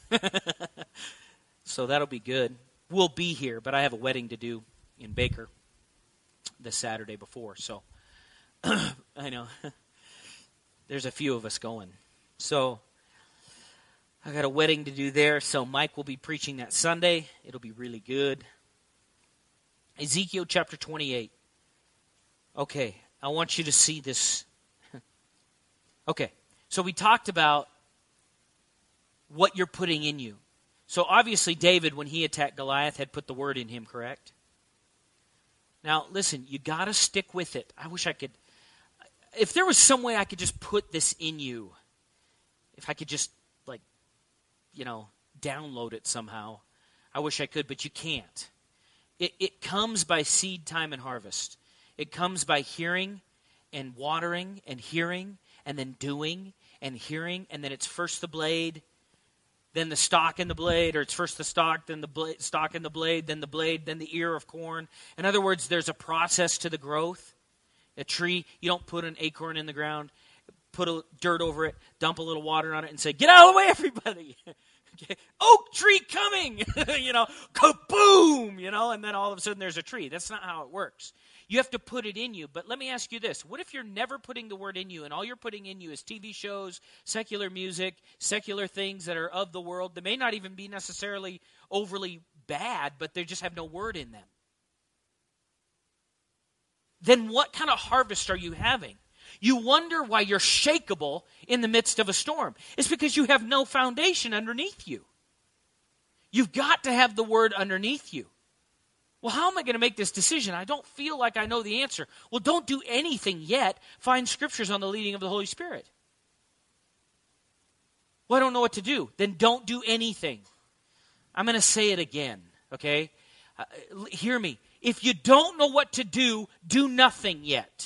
B: So that'll be good. We'll be here, but I have a wedding to do in Baker the Saturday before, so I know. There's a few of us going. So I got a wedding to do there, so Mike will be preaching that Sunday. It'll be really good. Ezekiel chapter twenty-eight. Okay, I want you to see this. Okay, so we talked about what you're putting in you. So obviously David, when he attacked Goliath, had put the word in him, correct? Now, listen, you got to stick with it. I wish I could, if there was some way I could just put this in you, if I could just, like, you know, download it somehow, I wish I could, but you can't. It, it comes by seed time and harvest. It comes by hearing and watering and hearing and then doing and hearing, and then it's first the blade, then the stalk and the blade, or it's first the stalk, then the blade, stalk and the blade, then the blade, then the ear of corn. In other words, there's a process to the growth. A tree, you don't put an acorn in the ground, put a dirt over it, dump a little water on it, and say, get out of the way, everybody. Okay. Oak tree coming, you know, kaboom, you know, and then all of a sudden there's a tree. That's not how it works. You have to put it in you. But let me ask you this. What if you're never putting the word in you, and all you're putting in you is T V shows, secular music, secular things that are of the world? They may not even be necessarily overly bad, but they just have no word in them. Then what kind of harvest are you having? You wonder why you're shakeable in the midst of a storm. It's because you have no foundation underneath you. You've got to have the word underneath you. Well, how am I going to make this decision? I don't feel like I know the answer. Well, don't do anything yet. Find scriptures on the leading of the Holy Spirit. Well, I don't know what to do. Then don't do anything. I'm going to say it again, okay? Uh, hear me. If you don't know what to do, do nothing yet.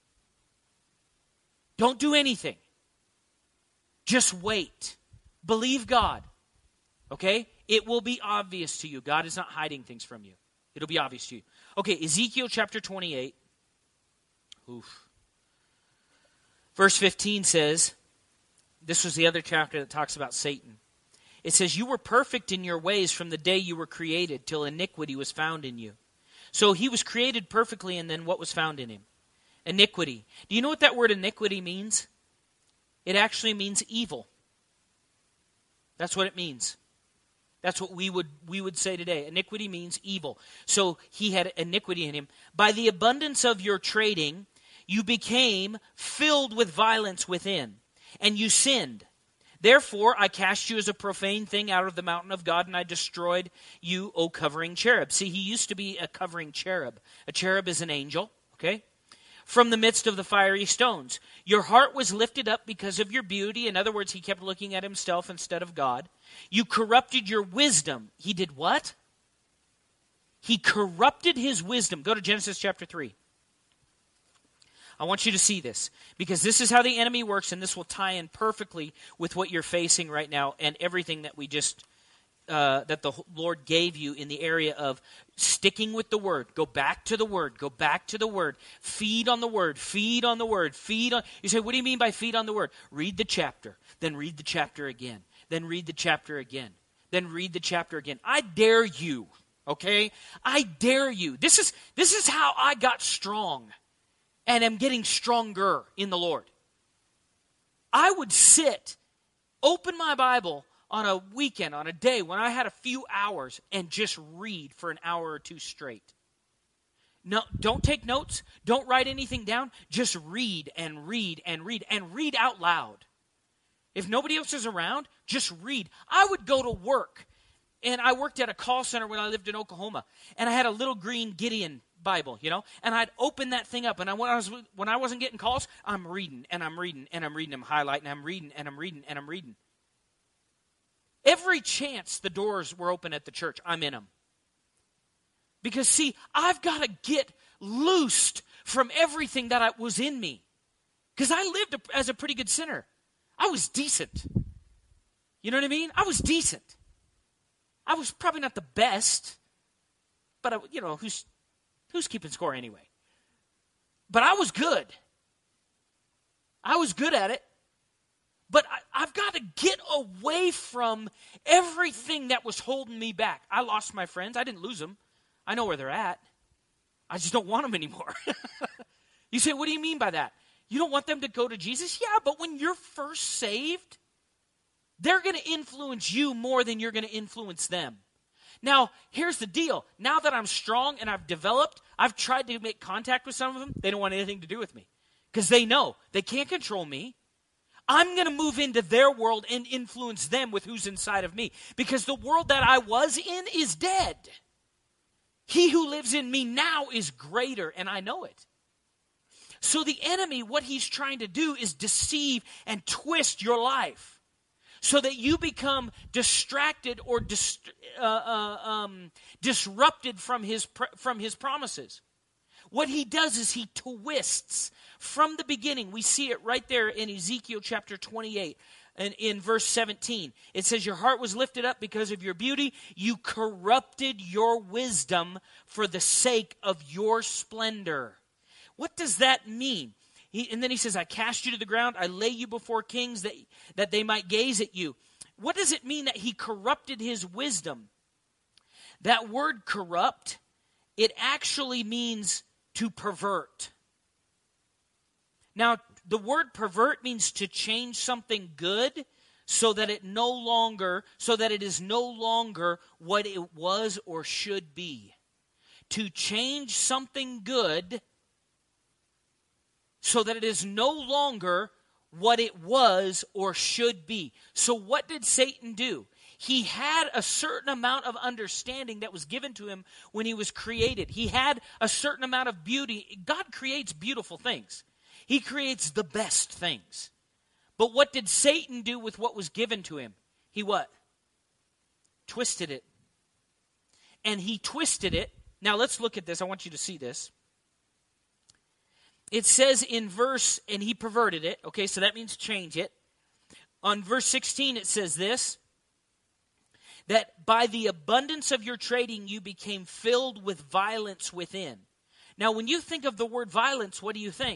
B: Don't do anything. Just wait. Believe God. Okay? It will be obvious to you. God is not hiding things from you. It'll be obvious to you. Okay, Ezekiel chapter twenty-eight. Oof. Verse fifteen says, this was the other chapter that talks about Satan. It says, you were perfect in your ways from the day you were created till iniquity was found in you. So he was created perfectly, and then what was found in him? Iniquity. Do you know what that word iniquity means? It actually means evil. That's what it means. That's what we would we would say today. Iniquity means evil. So he had iniquity in him. By the abundance of your trading, you became filled with violence within, and you sinned. Therefore, I cast you as a profane thing out of the mountain of God, and I destroyed you, O covering cherub. See, he used to be a covering cherub. A cherub is an angel, okay? From the midst of the fiery stones. Your heart was lifted up because of your beauty. In other words, he kept looking at himself instead of God. You corrupted your wisdom. He did what? He corrupted his wisdom. Go to Genesis chapter three. I want you to see this, because this is how the enemy works, and this will tie in perfectly with what you're facing right now and everything that we just uh, that the Lord gave you in the area of sticking with the Word. Go back to the Word. Go back to the Word. Feed on the Word. Feed on the Word. Feed on. You say, what do you mean by feed on the Word? Read the chapter. Then read the chapter again. Then read the chapter again. Then read the chapter again. I dare you, okay? I dare you. This is, this is how I got strong and am getting stronger in the Lord. I would sit, open my Bible on a weekend, on a day when I had a few hours, and just read for an hour or two straight. No, don't take notes. Don't write anything down. Just read and read and read and read out loud. If nobody else is around, just read. I would go to work, and I worked at a call center when I lived in Oklahoma, and I had a little green Gideon Bible, you know, and I'd open that thing up, and I, when I was when I wasn't getting calls, I'm reading and I'm reading and I'm reading, I'm highlighting, I'm reading and I'm reading and I'm reading. Every chance the doors were open at the church, I'm in them. Because see, I've got to get loosed from everything that I, was in me. Because I lived a, as a pretty good sinner. I was decent. You know what I mean? I was decent. I was probably not the best, but I, you know, who's who's keeping score anyway? But I was good. I was good at it. But I, I've got to get away from everything that was holding me back. I lost my friends. I didn't lose them. I know where they're at. I just don't want them anymore. You say, what do you mean by that? You don't want them to go to Jesus? Yeah, but when you're first saved, they're going to influence you more than you're going to influence them. Now, here's the deal. Now that I'm strong and I've developed, I've tried to make contact with some of them. They don't want anything to do with me because they know they can't control me. I'm going to move into their world and influence them with who's inside of me because the world that I was in is dead. He who lives in me now is greater, and I know it. So the enemy, what he's trying to do is deceive and twist your life so that you become distracted or dis, uh, uh, um, disrupted from his, from his promises. What he does is he twists from the beginning. We see it right there in Ezekiel chapter twenty-eight and in verse seventeen. It says, your heart was lifted up because of your beauty. You corrupted your wisdom for the sake of your splendor. What does that mean? He, and then he says, I cast you to the ground. I lay you before kings that, that they might gaze at you. What does it mean that he corrupted his wisdom? That word corrupt, it actually means to pervert. Now, the word pervert means to change something good so that it no longer, so that it is no longer what it was or should be. To change something good so that it is no longer what it was or should be. So what did Satan do? He had a certain amount of understanding that was given to him when he was created. He had a certain amount of beauty. God creates beautiful things. He creates the best things. But what did Satan do with what was given to him? He what? Twisted it. And he twisted it. Now let's look at this. I want you to see this. It says in verse, and he perverted it. Okay, so that means change it. On verse sixteen it says this. That by the abundance of your trading you became filled with violence within. Now when you think of the word violence, what do you think?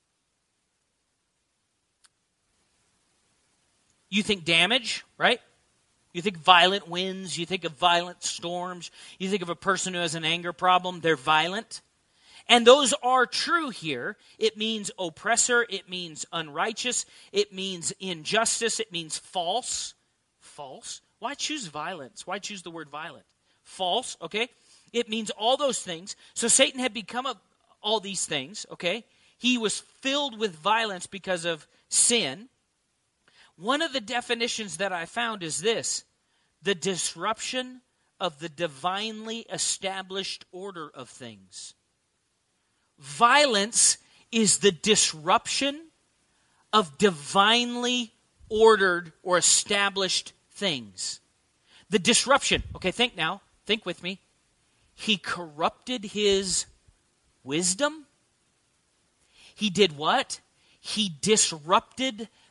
B: You think damage, right? You think violent winds. You think of violent storms. You think of a person who has an anger problem. They're violent. And those are true here. It means oppressor. It means unrighteous. It means injustice. It means false. False. Why choose violence? Why choose the word violent? False, okay? It means all those things. So Satan had become a, all these things, okay? He was filled with violence because of sin. One of the definitions that I found is this: the disruption of the divinely established order of things. Violence is the disruption of divinely ordered or established things. The disruption. Okay, think now. Think with me. He corrupted his wisdom. He did what? He disrupted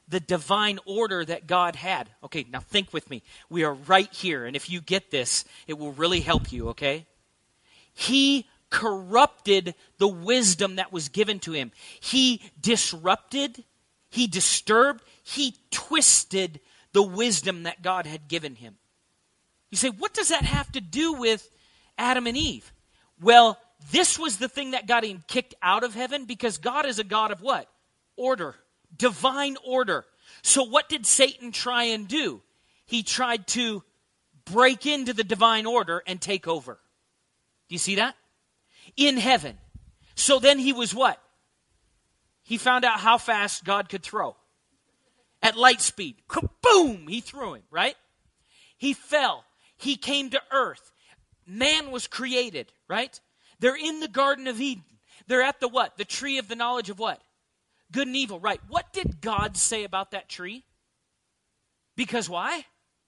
B: the divine order that God had. Okay, now think with me. We are right here, and if you get this, it will really help you, okay? He corrupted the wisdom that was given to him. He disrupted, he disturbed, he twisted the wisdom that God had given him. You say, what does that have to do with Adam and Eve? Well, this was the thing that got him kicked out of heaven, because God is a God of what? Order. Divine order. So what did Satan try and do? He tried to break into the divine order and take over. Do you see that? In heaven. So then he was what? He found out how fast God could throw. At light speed. Kaboom! He threw him, right? He fell. He came to earth. Man was created, right? They're in the Garden of Eden. They're at the what? The tree of the knowledge of what? Good and evil, right. What did God say about that tree? Because why?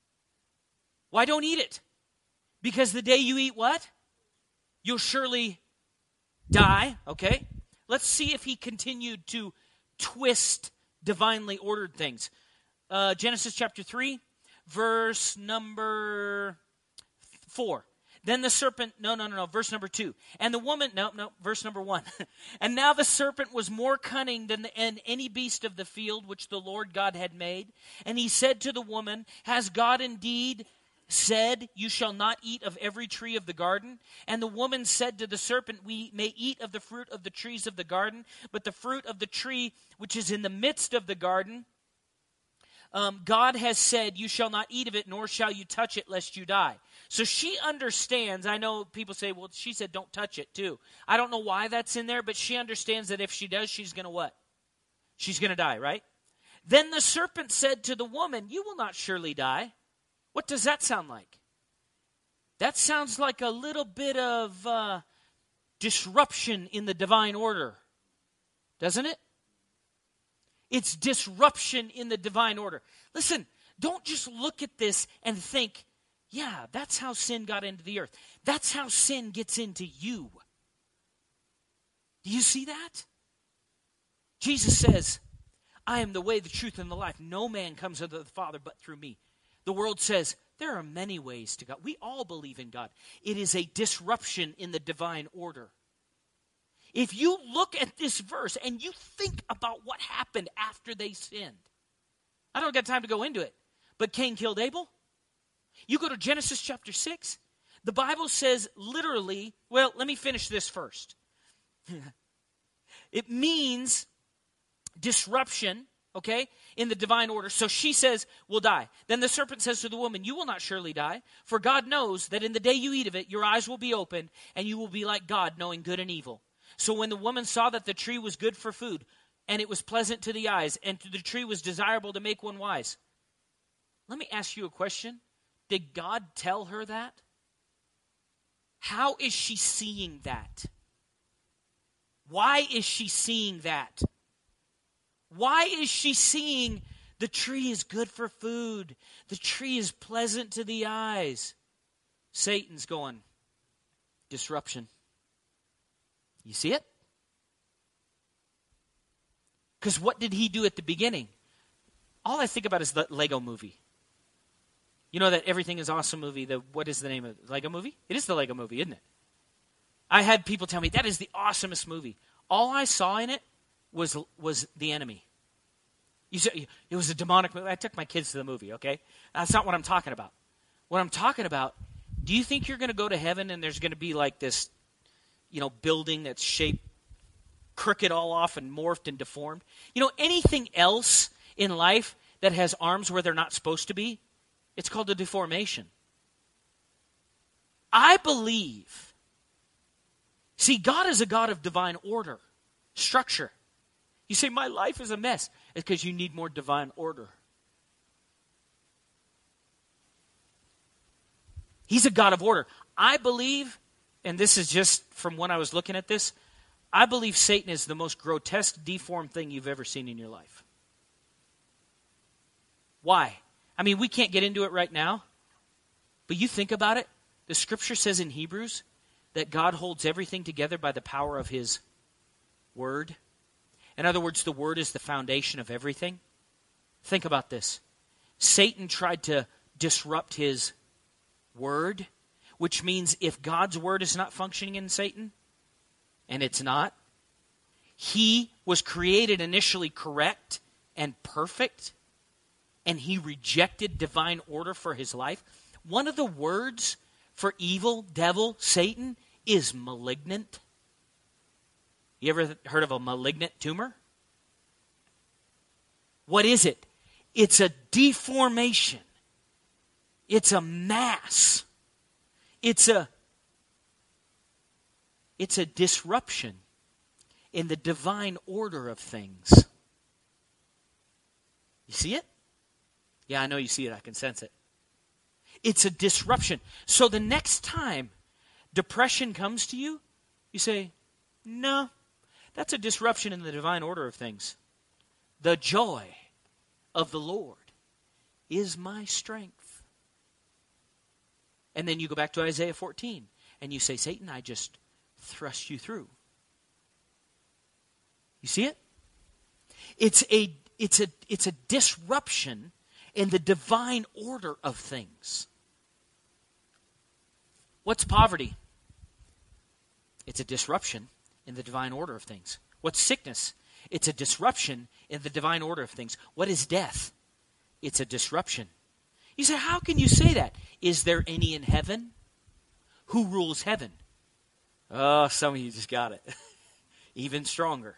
B: Why don't eat it? Because the day you eat what? You'll surely die, okay? Let's see if he continued to twist divinely ordered things. Uh, Genesis chapter three, verse number four. Then the serpent, no, no, no, no, verse number two. And the woman, no, no, verse number one. And now the serpent was more cunning than the, and any beast of the field which the Lord God had made. And he said to the woman, has God indeed said, you shall not eat of every tree of the garden? And the woman said to the serpent, we may eat of the fruit of the trees of the garden, but the fruit of the tree which is in the midst of the garden, um, God has said, you shall not eat of it, nor shall you touch it, lest you die. So she understands. I know people say, well, she said don't touch it too. I don't know why that's in there, but she understands that if she does, she's going to what? She's going to die, right? Then the serpent said to the woman, you will not surely die. What does that sound like? That sounds like a little bit of uh, disruption in the divine order, doesn't it? It's disruption in the divine order. Listen, don't just look at this and think, yeah, that's how sin got into the earth. That's how sin gets into you. Do you see that? Jesus says, I am the way, the truth, and the life. No man comes unto the Father but through me. The world says, there are many ways to God. We all believe in God. It is a disruption in the divine order. If you look at this verse and you think about what happened after they sinned, I don't got time to go into it, but Cain killed Abel. You go to Genesis chapter six, the Bible says literally, well, let me finish this first. It means disruption, okay, in the divine order. So she says, we'll die. Then the serpent says to the woman, you will not surely die, for God knows that in the day you eat of it, your eyes will be opened, and you will be like God, knowing good and evil. So when the woman saw that the tree was good for food, and it was pleasant to the eyes, and the tree was desirable to make one wise. Let me ask you a question. Did God tell her that? How is she seeing that? Why is she seeing that? Why is she seeing the tree is good for food? The tree is pleasant to the eyes. Satan's going, disruption. You see it? Because what did he do at the beginning? All I think about is the Lego movie. You know that Everything is Awesome movie, the what is the name of it? Lego movie? It is the Lego movie, isn't it? I had people tell me, that is the awesomest movie. All I saw in it was, was the enemy. You said it was a demonic movie. I took my kids to the movie, okay? That's not what I'm talking about. What I'm talking about, do you think you're going to go to heaven and there's going to be like this, you know, building that's shaped crooked all off and morphed and deformed? You know, anything else in life that has arms where they're not supposed to be, it's called a deformation. I believe, see, God is a God of divine order, structure. You say, my life is a mess. It's because you need more divine order. He's a God of order. I believe, and this is just from when I was looking at this, I believe Satan is the most grotesque, deformed thing you've ever seen in your life. Why? I mean, we can't get into it right now, but you think about it. The scripture says in Hebrews that God holds everything together by the power of his word. In other words, the word is the foundation of everything. Think about this. Satan tried to disrupt his word, which means if God's word is not functioning in Satan, and it's not, he was created initially correct and perfect, and he rejected divine order for his life. One of the words for evil, devil, Satan, is malignant. You ever heard of a malignant tumor? What is it? It's a deformation. It's a mass. It's a, it's a disruption in the divine order of things. You see it? Yeah, I know you see it. I can sense it. It's a disruption. So the next time depression comes to you, you say, no, that's a disruption in the divine order of things. The joy of the Lord is my strength. And then you go back to Isaiah fourteen, and you say, Satan, I just thrust you through. You see it? It's a, it's a, it's a disruption in the divine order of things. What's poverty? It's a disruption in the divine order of things. What's sickness? It's a disruption in the divine order of things. What is death? It's a disruption. You say, how can you say that? Is there any in heaven? Who rules heaven? Oh, some of you just got it. Even stronger.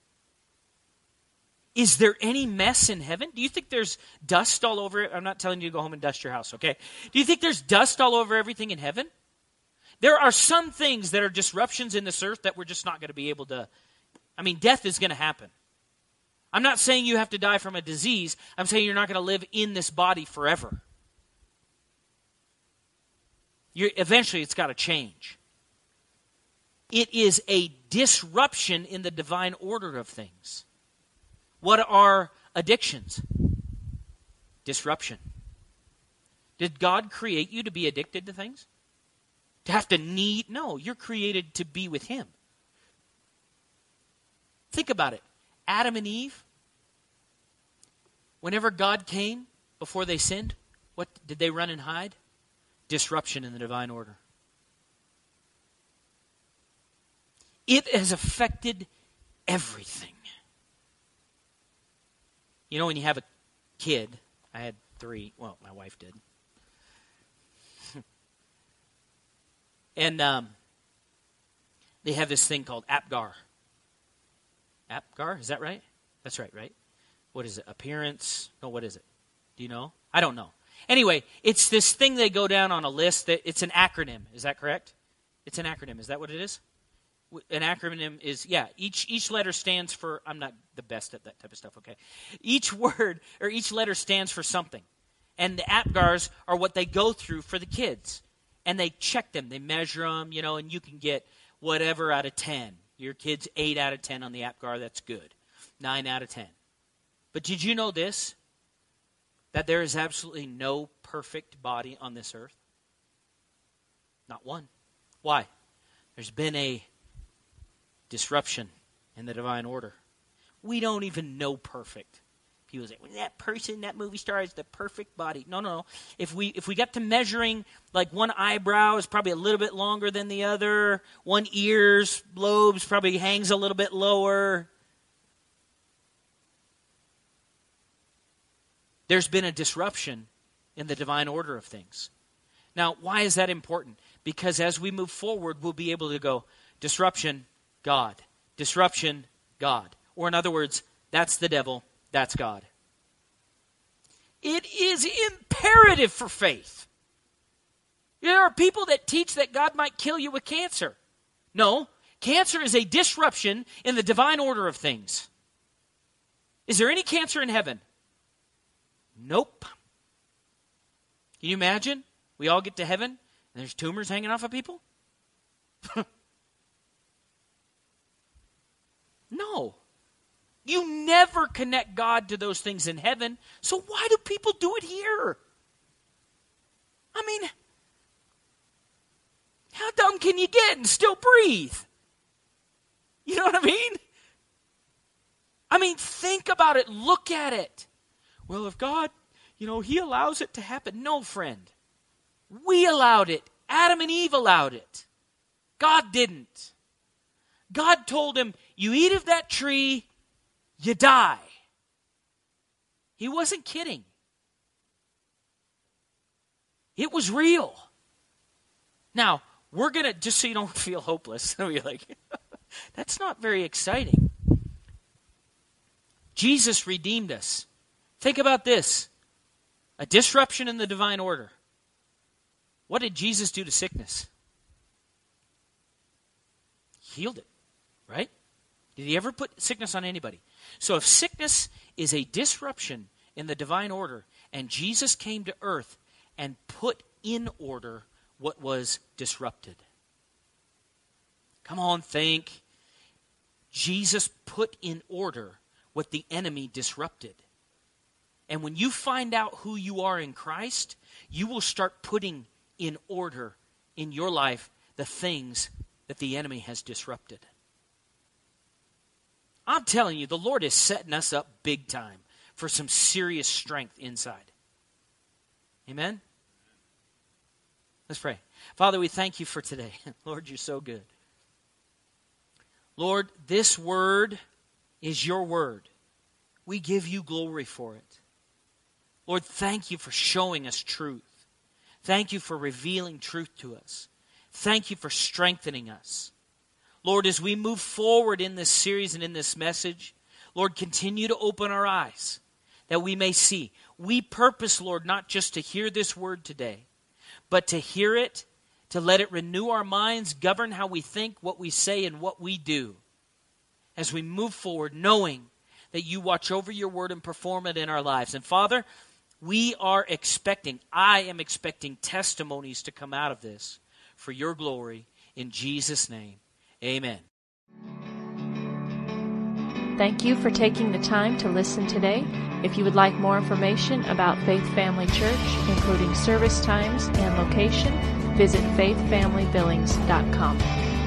B: Is there any mess in heaven? Do you think there's dust all over it? I'm not telling you to go home and dust your house, okay? Do you think there's dust all over everything in heaven? There are some things that are disruptions in this earth that we're just not going to be able to. I mean, death is going to happen. I'm not saying you have to die from a disease. I'm saying you're not going to live in this body forever. You're, eventually, it's got to change. It is a disruption in the divine order of things. What are addictions? Disruption. Did God create you to be addicted to things? To have to need? No, you're created to be with Him. Think about it. Adam and Eve, whenever God came before they sinned, what did they run and hide? Disruption in the divine order. It has affected everything. You know, when you have a kid, I had three, well, my wife did. and um, they have this thing called APGAR. APGAR, is that right? That's right, right? What is it? Appearance? No, what is it? Do you know? I don't know. Anyway, it's this thing they go down on a list. That it's an acronym. Is that correct? It's an acronym. Is that what it is? An acronym is, yeah, each each letter stands for, I'm not the best at that type of stuff, okay? Each word, or each letter stands for something. And the APGARs are what they go through for the kids. And they check them, they measure them, you know, and you can get whatever out of ten. Your kid's eight out of ten on the APGAR, that's good. nine out of ten. But did you know this? That there is absolutely no perfect body on this earth? Not one. Why? There's been a disruption in the divine order. We don't even know perfect. People say, well, that person, that movie star has the perfect body. No, no, no. If we if we got to measuring, like one eyebrow is probably a little bit longer than the other, one ear's lobes probably hangs a little bit lower. There's been a disruption in the divine order of things. Now, why is that important? Because as we move forward, we'll be able to go, disruption, God. Disruption, God. Or in other words, that's the devil, that's God. It is imperative for faith. There are people that teach that God might kill you with cancer. No, cancer is a disruption in the divine order of things. Is there any cancer in heaven? Nope. Can you imagine? We all get to heaven and there's tumors hanging off of people? No. You never connect God to those things in heaven, so why do people do it here? I mean, how dumb can you get and still breathe? You know what I mean? I mean, think about it. Look at it. Well, if God, you know, He allows it to happen. No, friend. We allowed it. Adam and Eve allowed it. God didn't. God told him, you eat of that tree, you die. He wasn't kidding. It was real. Now, we're going to, just so you don't feel hopeless, you're like, that's not very exciting. Jesus redeemed us. Think about this. A disruption in the divine order. What did Jesus do to sickness? He healed it, right? Did He ever put sickness on anybody? So if sickness is a disruption in the divine order, and Jesus came to earth and put in order what was disrupted. Come on, think. Jesus put in order what the enemy disrupted. And when you find out who you are in Christ, you will start putting in order in your life the things that the enemy has disrupted. I'm telling you, the Lord is setting us up big time for some serious strength inside. Amen? Let's pray. Father, we thank You for today. Lord, You're so good. Lord, this word is Your word. We give You glory for it. Lord, thank You for showing us truth. Thank You for revealing truth to us. Thank You for strengthening us. Lord, as we move forward in this series and in this message, Lord, continue to open our eyes that we may see. We purpose, Lord, not just to hear this word today, but to hear it, to let it renew our minds, govern how we think, what we say, and what we do as we move forward, knowing that You watch over Your word and perform it in our lives. And Father, we are expecting, I am expecting testimonies to come out of this for Your glory. In Jesus' name, amen.
A: Thank you for taking the time to listen today. If you would like more information about Faith Family Church, including service times and location, visit faith family billings dot com.